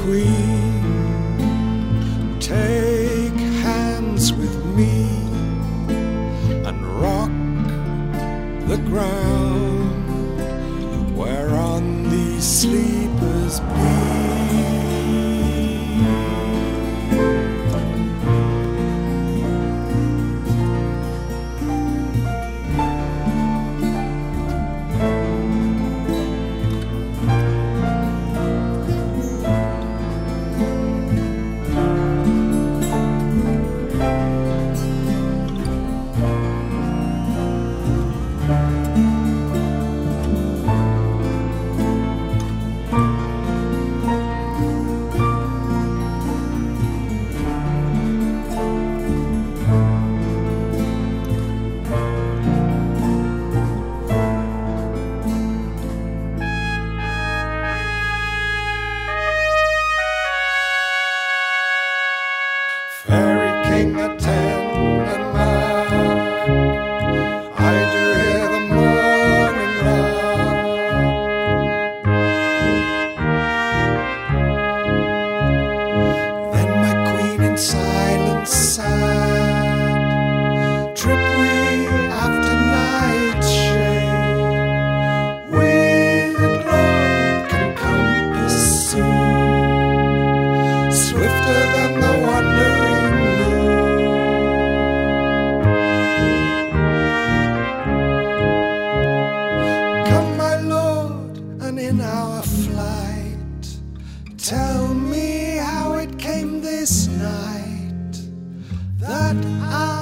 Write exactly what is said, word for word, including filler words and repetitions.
queen, take hands with me and rock the ground whereon these sleepers be. Fairy king attend and mark, I do hear the morning lark. Then my queen in silence sad, trip we after night's shade, with Lord can compass soon, swifter than the wandering. In our flight, tell me how it came this night that I